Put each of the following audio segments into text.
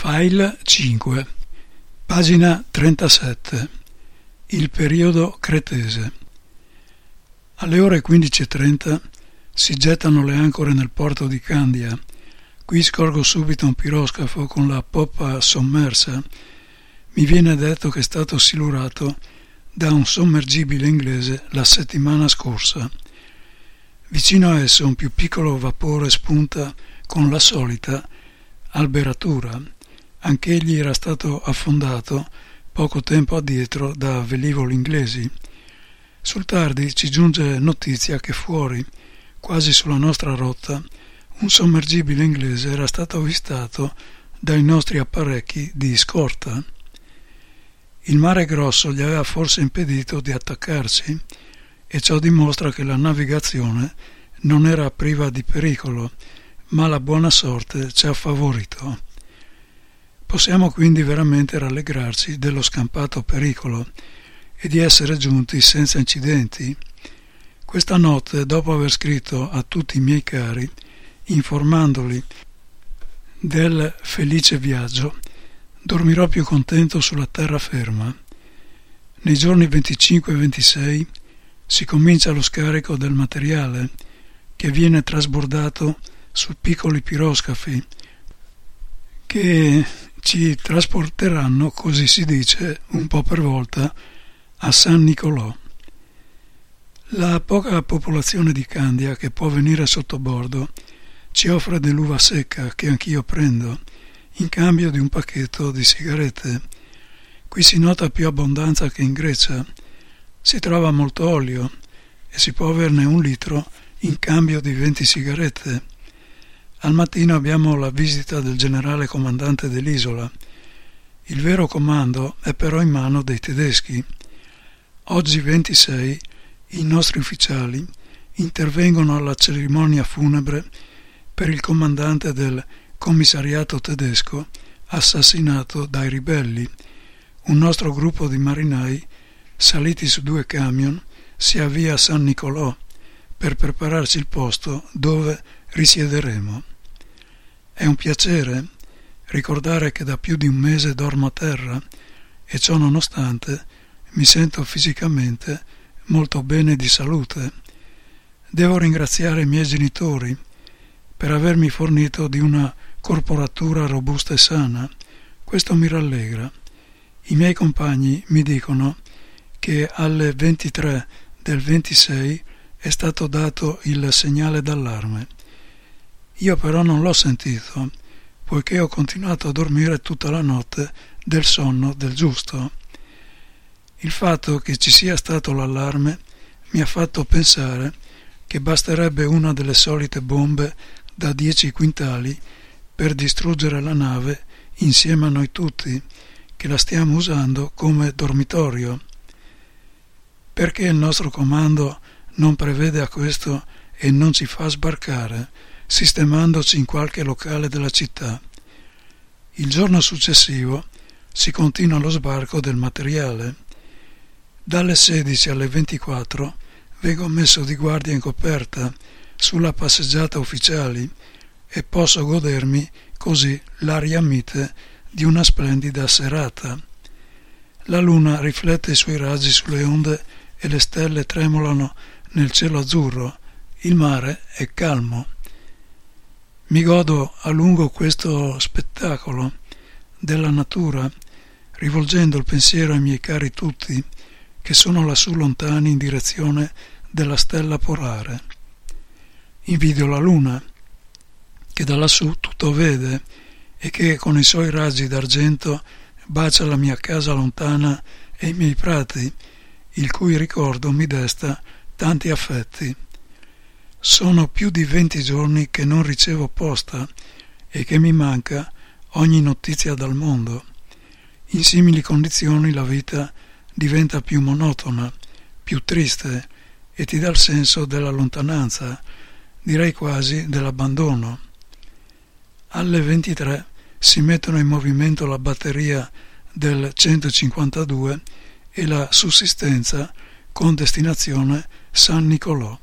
File 5, pagina 37. Il periodo cretese. Alle ore 15:30 si gettano le ancore nel porto di Candia. Qui scorgo subito un piroscafo con la poppa sommersa. Mi viene detto che è stato silurato da un sommergibile inglese la settimana scorsa. Vicino a esso un più piccolo vapore spunta con la solita alberatura. Anch'egli era stato affondato poco tempo addietro da velivoli inglesi. Sul tardi ci giunge notizia che fuori, quasi sulla nostra rotta, un sommergibile inglese era stato avvistato dai nostri apparecchi di scorta. Il mare grosso gli aveva forse impedito di attaccarci e ciò dimostra che la navigazione non era priva di pericolo, ma la buona sorte ci ha favorito. Possiamo quindi veramente rallegrarci dello scampato pericolo e di essere giunti senza incidenti. Questa notte, dopo aver scritto a tutti i miei cari, informandoli del felice viaggio, dormirò più contento sulla terraferma. Nei giorni 25 e 26 si comincia lo scarico del materiale che viene trasbordato su piccoli piroscafi che ci trasporteranno, così si dice, un po' per volta, a San Nicolò. La poca popolazione di Candia che può venire sottobordo ci offre dell'uva secca che anch'io prendo, in cambio di un pacchetto di sigarette. Qui si nota più abbondanza che in Grecia. Si trova molto olio e si può averne 1 litro in cambio di 20 sigarette. Al mattino abbiamo la visita del generale comandante dell'isola. Il vero comando è però in mano dei tedeschi. Oggi 26 i nostri ufficiali intervengono alla cerimonia funebre per il comandante del commissariato tedesco assassinato dai ribelli. Un nostro gruppo di marinai, saliti su 2 camion, si avvia a San Nicolò per prepararci il posto dove risiederemo. È un piacere ricordare che da più di 1 mese dormo a terra e ciò nonostante mi sento fisicamente molto bene di salute. Devo ringraziare i miei genitori per avermi fornito di una corporatura robusta e sana. Questo mi rallegra. I miei compagni mi dicono che alle 23 del 26 è stato dato il segnale d'allarme. Io però non l'ho sentito, poiché ho continuato a dormire tutta la notte del sonno del giusto. Il fatto che ci sia stato l'allarme mi ha fatto pensare che basterebbe una delle solite bombe da 10 quintali per distruggere la nave insieme a noi tutti, che la stiamo usando come dormitorio. Perché il nostro comando non prevede a questo e non ci fa sbarcare, sistemandoci in qualche locale della città? Il giorno successivo si continua lo sbarco del materiale. Dalle 16 alle 24 vengo messo di guardia in coperta sulla passeggiata ufficiali e posso godermi così l'aria mite di una splendida serata. La luna riflette i suoi raggi sulle onde e le stelle tremolano nel cielo azzurro. Il mare è calmo. Mi godo a lungo questo spettacolo della natura, rivolgendo il pensiero ai miei cari tutti, che sono lassù lontani in direzione della stella polare. Invidio la luna, che da lassù tutto vede e che con i suoi raggi d'argento bacia la mia casa lontana e i miei prati, il cui ricordo mi desta tanti affetti. Sono più di 20 giorni che non ricevo posta e che mi manca ogni notizia dal mondo. In simili condizioni la vita diventa più monotona, più triste e ti dà il senso della lontananza, direi quasi dell'abbandono. Alle 23 si mettono in movimento la batteria del 152 e la sussistenza con destinazione San Nicolò.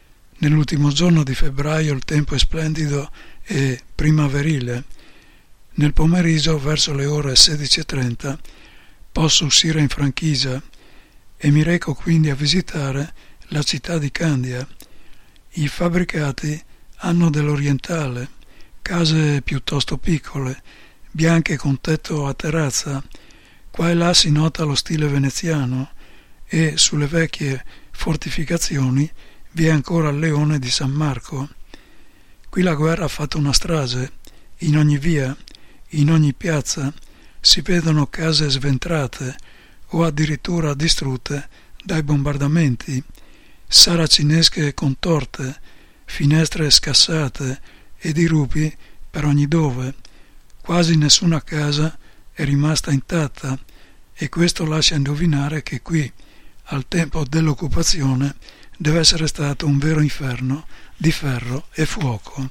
Nell'ultimo giorno di febbraio il tempo è splendido e primaverile. Nel pomeriggio, verso le ore 16:30, posso uscire in franchigia e mi reco quindi a visitare la città di Candia. I fabbricati hanno dell'orientale, case piuttosto piccole, bianche con tetto a terrazza. Qua e là si nota lo stile veneziano e sulle vecchie fortificazioni vi è ancora il leone di San Marco. Qui la guerra ha fatto una strage. In ogni via, in ogni piazza si vedono case sventrate o addirittura distrutte dai bombardamenti, saracinesche contorte, finestre scassate e dirupi per ogni dove. Quasi nessuna casa è rimasta intatta e questo lascia indovinare che qui, al tempo dell'occupazione, deve essere stato un vero inferno di ferro e fuoco.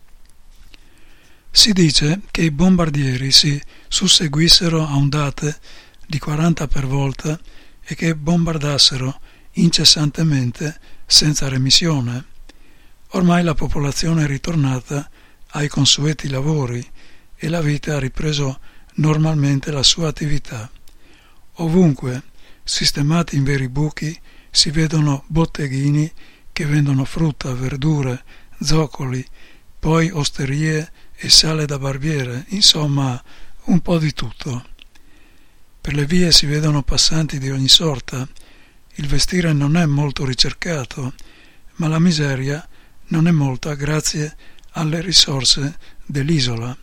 Si dice che i bombardieri si susseguissero a ondate di 40 per volta e che bombardassero incessantemente senza remissione. Ormai la popolazione è ritornata ai consueti lavori e la vita ha ripreso normalmente la sua attività. Ovunque, sistemati in veri buchi, si vedono botteghini che vendono frutta, verdure, zoccoli, poi osterie e sale da barbiere, insomma un po' di tutto. Per le vie si vedono passanti di ogni sorta. Il vestire non è molto ricercato, ma la miseria non è molta grazie alle risorse dell'isola.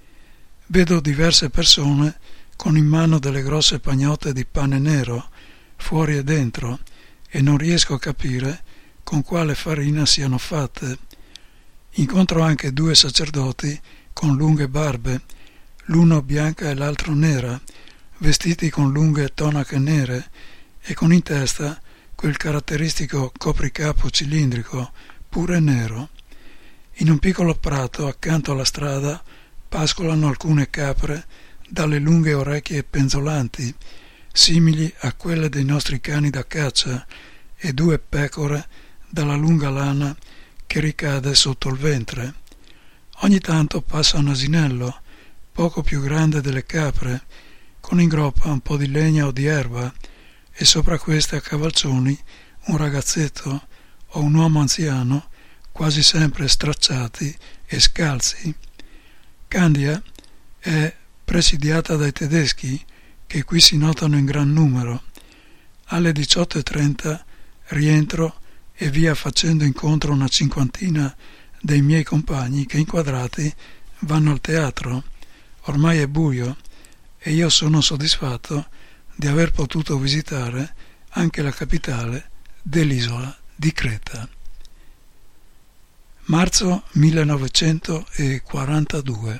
Vedo diverse persone con in mano delle grosse pagnotte di pane nero, fuori e dentro, e non riesco a capire con quale farina siano fatte. Incontro anche 2 sacerdoti con lunghe barbe, l'uno bianca e l'altro nera, vestiti con lunghe tonache nere e con in testa quel caratteristico copricapo cilindrico, pure nero. In un piccolo prato accanto alla strada pascolano alcune capre dalle lunghe orecchie penzolanti, simili a quelle dei nostri cani da caccia, e 2 pecore dalla lunga lana che ricade sotto il ventre. Ogni tanto passa un asinello, poco più grande delle capre, con in groppa un po' di legna o di erba, e sopra queste a cavalcioni un ragazzetto o un uomo anziano, quasi sempre stracciati e scalzi. Candia è presidiata dai tedeschi, che qui si notano in gran numero. Alle 18:30 rientro e via facendo incontro una 50 dei miei compagni che inquadrati vanno al teatro. Ormai è buio e io sono soddisfatto di aver potuto visitare anche la capitale dell'isola di Creta. Marzo 1942.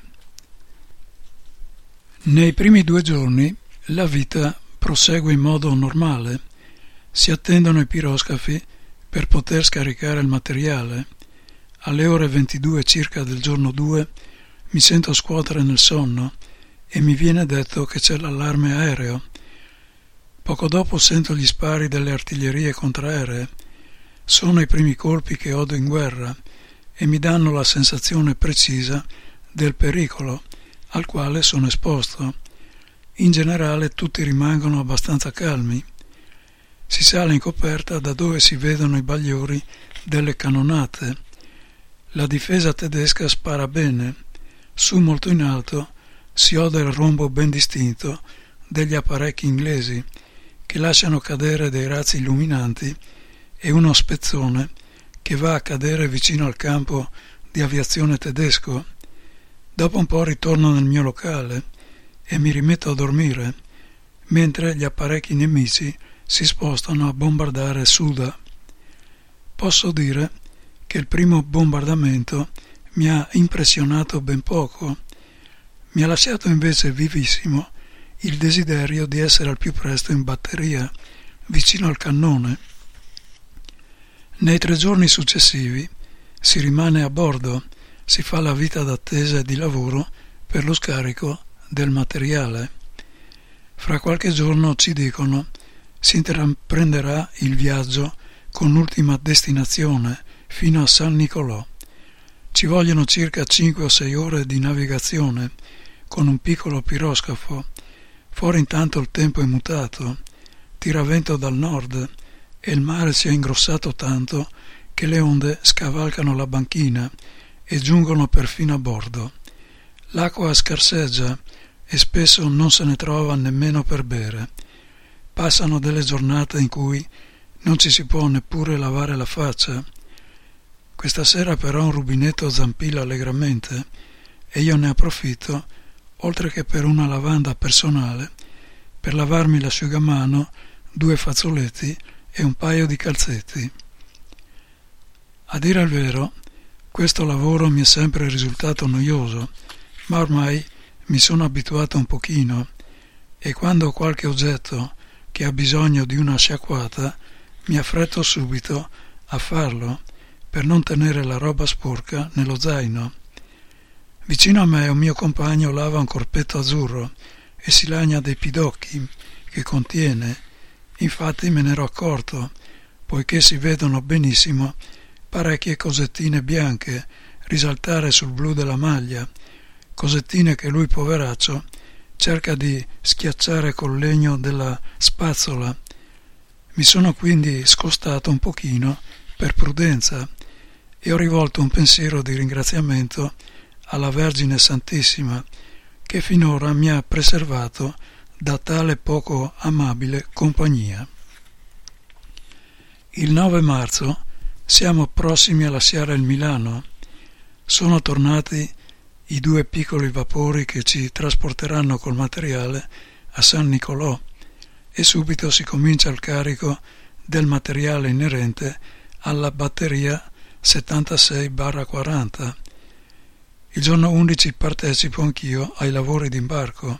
Nei primi 2 giorni la vita prosegue in modo normale. Si attendono i piroscafi per poter scaricare il materiale. Alle ore 22 circa del giorno 2 mi sento scuotere nel sonno e mi viene detto che c'è l'allarme aereo. Poco dopo sento gli spari delle artiglierie contraeree. Sono i primi colpi che odo in guerra e mi danno la sensazione precisa del pericolo al quale sono esposto. In generale tutti rimangono abbastanza calmi. Si sale in coperta da dove si vedono i bagliori delle cannonate. La difesa tedesca spara bene. Su molto in alto si ode il rombo ben distinto degli apparecchi inglesi che lasciano cadere dei razzi illuminanti e uno spezzone che va a cadere vicino al campo di aviazione tedesco. Dopo un po' ritorno nel mio locale e mi rimetto a dormire, mentre gli apparecchi nemici si spostano a bombardare Suda. Posso dire che il primo bombardamento mi ha impressionato ben poco. Mi ha lasciato invece vivissimo il desiderio di essere al più presto in batteria, vicino al cannone. Nei 3 giorni successivi si rimane a bordo, si fa la vita d'attesa e di lavoro per lo scarico del materiale. Fra qualche giorno, ci dicono, si intraprenderà il viaggio con ultima destinazione fino a San Nicolò. Ci vogliono circa 5 o 6 ore di navigazione, con un piccolo piroscafo. Fuori intanto il tempo è mutato, tira vento dal nord e il mare si è ingrossato tanto che le onde scavalcano la banchina e giungono perfino a bordo. L'acqua scarseggia e spesso non se ne trova nemmeno per bere. Passano delle giornate in cui non ci si può neppure lavare la faccia. Questa sera però un rubinetto zampilla allegramente e io ne approfitto, oltre che per una lavanda personale, per lavarmi l'asciugamano, 2 fazzoletti e un paio di calzetti. A dire il vero, questo lavoro mi è sempre risultato noioso, ma ormai mi sono abituato un pochino e quando ho qualche oggetto che ha bisogno di una sciacquata mi affretto subito a farlo per non tenere la roba sporca nello zaino. Vicino a me un mio compagno lava un corpetto azzurro e si lagna dei pidocchi che contiene. Infatti me ne ero accorto, poiché si vedono benissimo parecchie cosettine bianche risaltare sul blu della maglia, cosettine che lui, poveraccio, cerca di schiacciare col legno della spazzola. Mi sono quindi scostato un pochino per prudenza e ho rivolto un pensiero di ringraziamento alla Vergine Santissima che finora mi ha preservato da tale poco amabile compagnia. Il 9 marzo siamo prossimi a lasciare il Milano. Sono tornati i 2 piccoli vapori che ci trasporteranno col materiale a San Nicolò e subito si comincia il carico del materiale inerente alla batteria 76/40. Il giorno 11 partecipo anch'io ai lavori d'imbarco.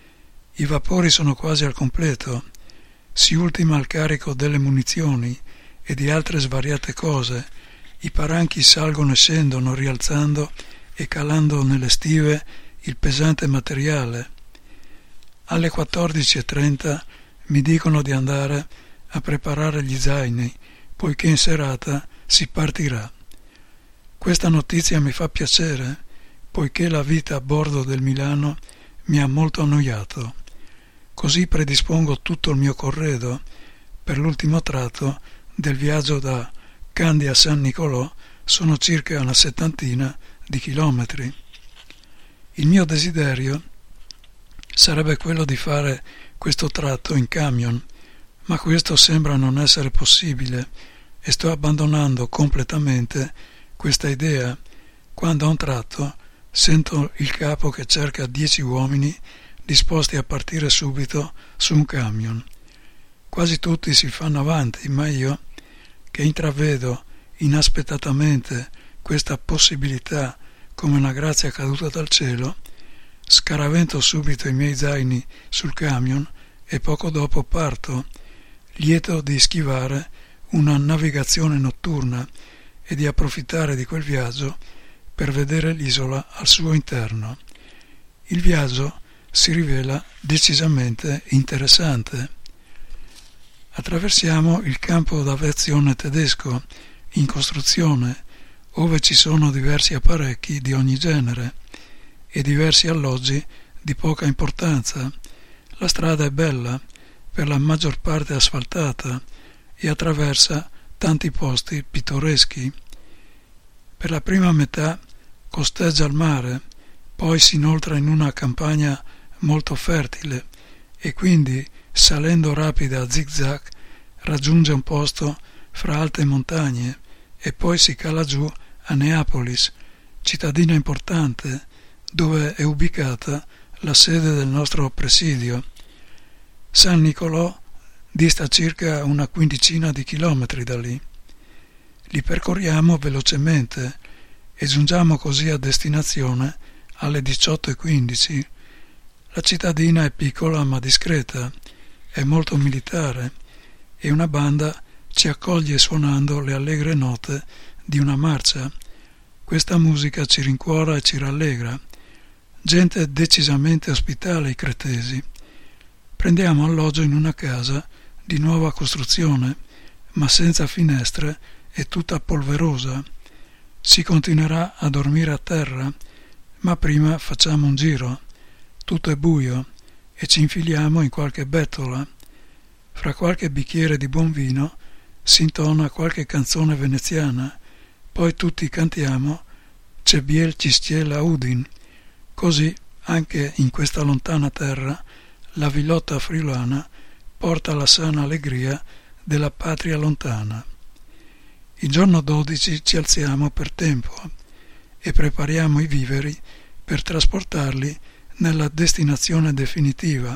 I vapori sono quasi al completo. Si ultima il carico delle munizioni e di altre svariate cose. I paranchi salgono e scendono, rialzando e calando nelle stive il pesante materiale. Alle 14:30 mi dicono di andare a preparare gli zaini, poiché in serata si partirà. Questa notizia mi fa piacere, poiché la vita a bordo del Milano mi ha molto annoiato. Così predispongo tutto il mio corredo per l'ultimo tratto del viaggio da Candia a San Nicolò. Sono circa una 70 di chilometri. Il mio desiderio sarebbe quello di fare questo tratto in camion, ma questo sembra non essere possibile e sto abbandonando completamente questa idea quando a un tratto sento il capo che cerca 10 uomini disposti a partire subito su un camion. Quasi tutti si fanno avanti, ma io, che intravedo inaspettatamente questa possibilità come una grazia caduta dal cielo, scaravento subito i miei zaini sul camion e poco dopo parto, lieto di schivare una navigazione notturna e di approfittare di quel viaggio per vedere l'isola al suo interno. Il viaggio si rivela decisamente interessante. Attraversiamo il campo d'aviazione tedesco in costruzione, ove ci sono diversi apparecchi di ogni genere e diversi alloggi di poca importanza. La strada è bella, per la maggior parte asfaltata, e attraversa tanti posti pittoreschi. Per la prima metà costeggia il mare, poi si inoltra in una campagna molto fertile e quindi, salendo rapida a zig-zag, raggiunge un posto fra alte montagne e poi si cala giù a Neapolis, cittadina importante dove è ubicata la sede del nostro presidio. San Nicolò dista circa una 15 di chilometri da lì. Li percorriamo velocemente e giungiamo così a destinazione alle 18:15. La cittadina è piccola ma discreta, è molto militare e una banda ci accoglie suonando le allegre note di una marcia. Questa musica ci rincuora e ci rallegra. Gente decisamente ospitale i cretesi. Prendiamo alloggio in una casa di nuova costruzione, ma senza finestre e tutta polverosa. Si continuerà a dormire a terra, ma prima facciamo un giro. tutto è buio e ci infiliamo in qualche bettola. Fra qualche bicchiere di buon vino si intona qualche canzone veneziana, poi tutti cantiamo C'è biel cistiela udin. Così anche in questa lontana terra la vilotta friulana porta la sana allegria della patria lontana. Il giorno 12 ci alziamo per tempo e prepariamo i viveri per trasportarli nella destinazione definitiva.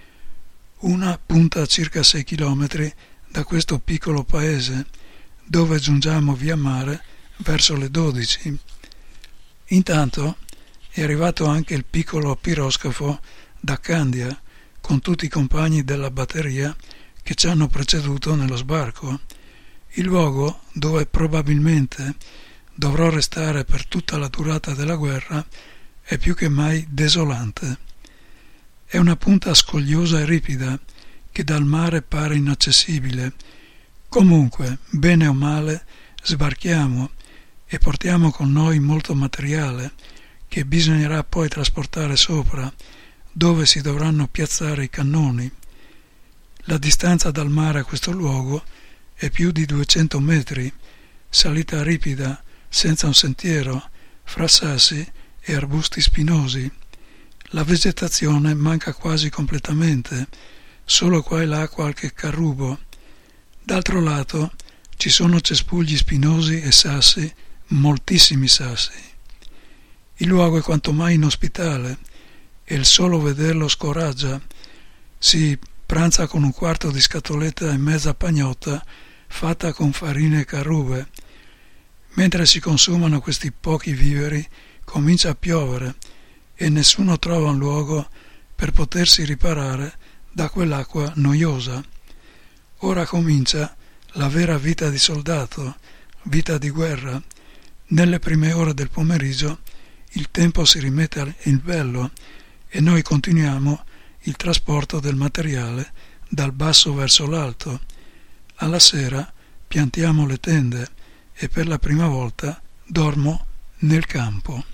Una punta a circa 6 chilometri da questo piccolo paese, dove giungiamo via mare verso le 12. Intanto è arrivato anche il piccolo piroscafo da Candia, con tutti i compagni della batteria che ci hanno preceduto nello sbarco. Il luogo dove probabilmente dovrò restare per tutta la durata della guerra è più che mai desolante. È una punta scogliosa e ripida che dal mare pare inaccessibile. Comunque, bene o male, sbarchiamo e portiamo con noi molto materiale che bisognerà poi trasportare sopra, dove si dovranno piazzare i cannoni. La distanza dal mare a questo luogo è più di 200 metri, salita ripida, senza un sentiero, fra sassi e arbusti spinosi. La vegetazione manca quasi completamente, solo qua e là qualche carrubo. D'altro lato ci sono cespugli spinosi e sassi, moltissimi sassi. Il luogo è quanto mai inospitale e il solo vederlo scoraggia. Si pranza con un quarto di scatoletta e mezza pagnotta fatta con farina e carrube. Mentre si consumano questi pochi viveri, comincia a piovere e nessuno trova un luogo per potersi riparare da quell'acqua noiosa. Ora comincia la vera vita di soldato, vita di guerra. Nelle prime ore del pomeriggio il tempo si rimette in bello e noi continuiamo il trasporto del materiale dal basso verso l'alto. Alla sera piantiamo le tende e per la prima volta dormo nel campo.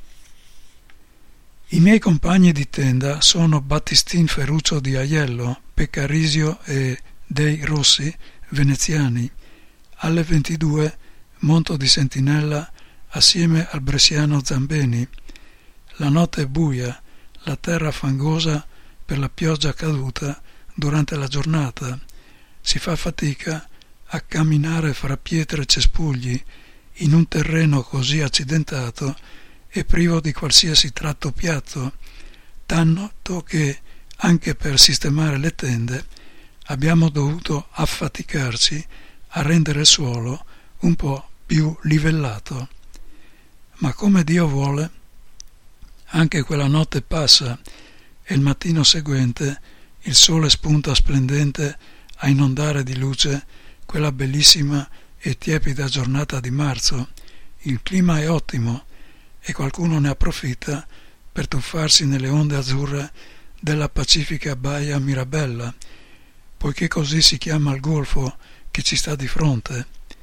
I miei compagni di tenda sono Battistin Ferruccio di Aiello, Peccarisio e Dei Rossi, veneziani. Alle 22 monto di sentinella assieme al bresciano Zambeni. La notte è buia, la terra fangosa per la pioggia caduta durante la giornata. Si fa fatica a camminare fra pietre e cespugli in un terreno così accidentato e privo di qualsiasi tratto piatto, tanto che anche per sistemare le tende abbiamo dovuto affaticarci a rendere il suolo un po' più livellato. Ma come Dio vuole, anche quella notte passa e il mattino seguente il sole spunta splendente a inondare di luce quella bellissima e tiepida giornata di marzo. Il clima è ottimo e qualcuno ne approfitta per tuffarsi nelle onde azzurre della pacifica baia Mirabella, poiché così si chiama il golfo che ci sta di fronte.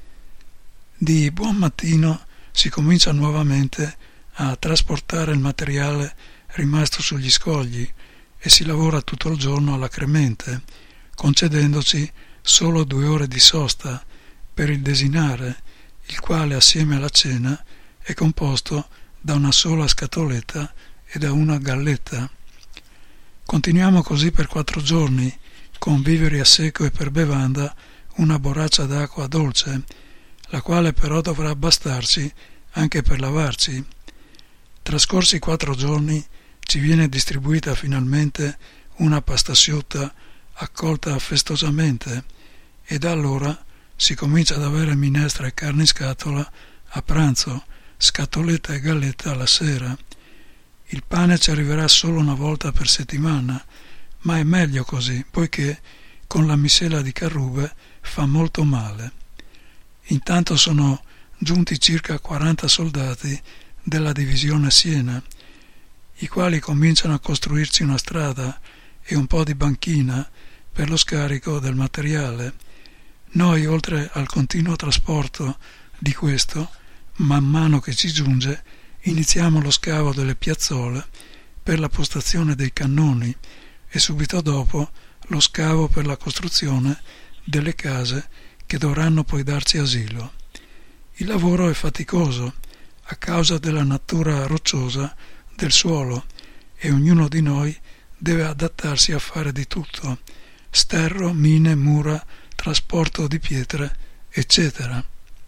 Di buon mattino si comincia nuovamente a trasportare il materiale rimasto sugli scogli e si lavora tutto il giorno alacremente, concedendoci solo 2 ore di sosta per il desinare, il quale assieme alla cena è composto da una sola scatoletta e da una galletta. Continuiamo così per 4 giorni, con viveri a secco e per bevanda una borraccia d'acqua dolce, la quale però dovrà bastarci anche per lavarci. Trascorsi 4 giorni ci viene distribuita finalmente una pasta asciutta accolta festosamente e da allora si comincia ad avere minestra e carne in scatola a pranzo, scatoletta e galletta alla sera. Il pane ci arriverà solo una volta per settimana, ma è meglio così, poiché con la miscela di carrube fa molto male. Intanto sono giunti circa 40 soldati della divisione Siena, i quali cominciano a costruirci una strada e un po' di banchina per lo scarico del materiale. Noi, oltre al continuo trasporto di questo, man mano che ci giunge, iniziamo lo scavo delle piazzole per la postazione dei cannoni e subito dopo lo scavo per la costruzione delle case che dovranno poi darci asilo. Il lavoro è faticoso a causa della natura rocciosa del suolo e ognuno di noi deve adattarsi a fare di tutto: sterro, mine, mura, trasporto di pietre, eccetera.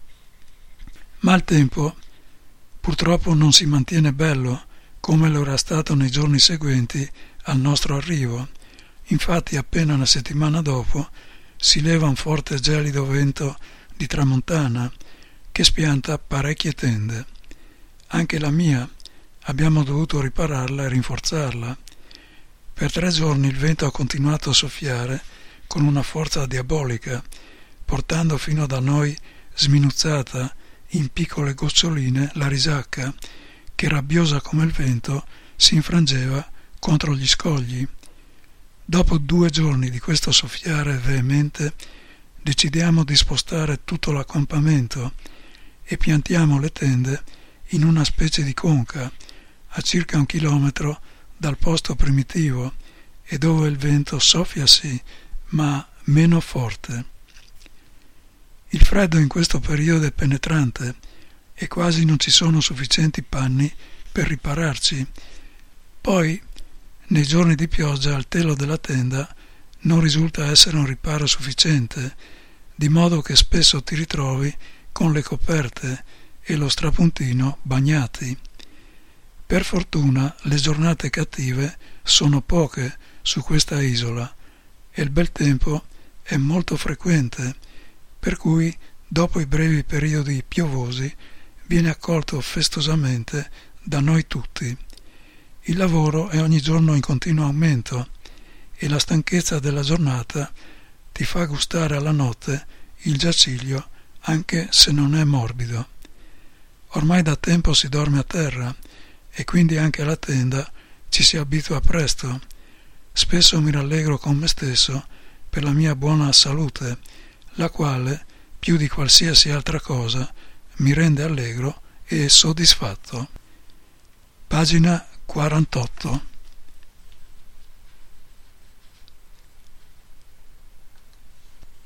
Ma il tempo purtroppo non si mantiene bello come lo era stato nei giorni seguenti al nostro arrivo. Infatti appena una settimana dopo si leva un forte e gelido vento di tramontana che spianta parecchie tende. Anche la mia abbiamo dovuto ripararla e rinforzarla. Per 3 giorni il vento ha continuato a soffiare con una forza diabolica, portando fino da noi sminuzzata in piccole goccioline la risacca che, rabbiosa come il vento, si infrangeva contro gli scogli. Dopo 2 giorni di questo soffiare veemente decidiamo di spostare tutto l'accampamento e piantiamo le tende in una specie di conca a circa 1 chilometro dal posto primitivo e dove il vento soffia sì, ma meno forte. Il freddo in questo periodo è penetrante e quasi non ci sono sufficienti panni per ripararci. Poi, nei giorni di pioggia, il telo della tenda non risulta essere un riparo sufficiente, di modo che spesso ti ritrovi con le coperte e lo strapuntino bagnati. Per fortuna le giornate cattive sono poche su questa isola e il bel tempo è molto frequente, per cui dopo i brevi periodi piovosi viene accolto festosamente da noi tutti. Il lavoro è ogni giorno in continuo aumento e la stanchezza della giornata ti fa gustare alla notte il giaciglio anche se non è morbido. Ormai da tempo si dorme a terra e quindi anche alla tenda ci si abitua presto. Spesso mi rallegro con me stesso per la mia buona salute, la quale, più di qualsiasi altra cosa, mi rende allegro e soddisfatto. Pagina 48.